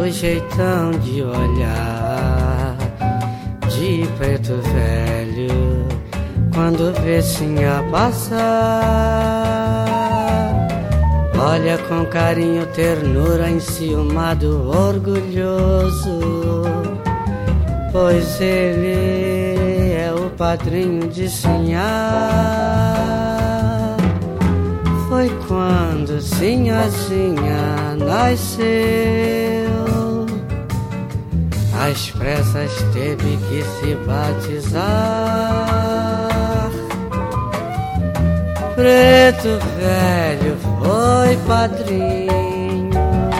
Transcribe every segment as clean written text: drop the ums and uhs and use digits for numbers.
jeitão de olhar de preto velho quando vê Sinhá passar. Olha com carinho, ternura, enciumado, orgulhoso, pois ele é o padrinho de Sinhá. Foi quando Sinhazinha nasceu, às pressas teve que se batizar. Preto velho foi padrinho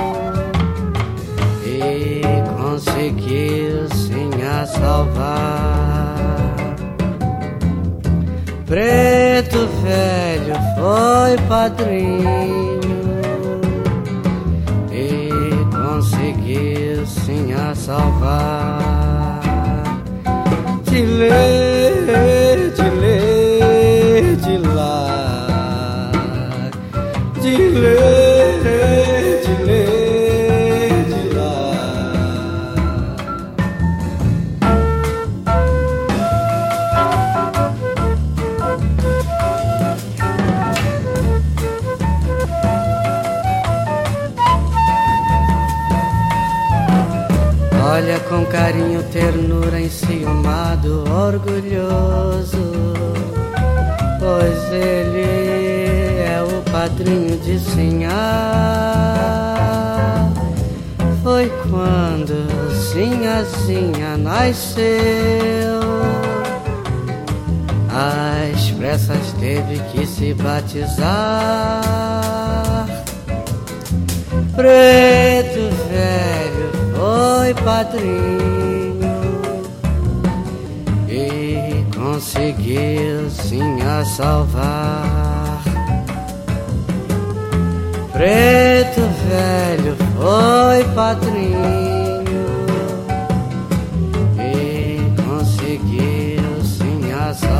e conseguiu Sinhá salvar. Preto velho foi padrinho e conseguiu Sinhá salvar. De lê, de lê, de lá, de lê, de lê, de lá. Olha com carinho, ternura, enciumado, orgulhoso, pois ele é o padrinho de Sinhá. Foi quando Sinhazinha nasceu, às pressas teve que se batizar. Preto velho foi padrinho e conseguiu Sinhá salvar. Preto velho foi padrinho e conseguiu Sinhá salvar.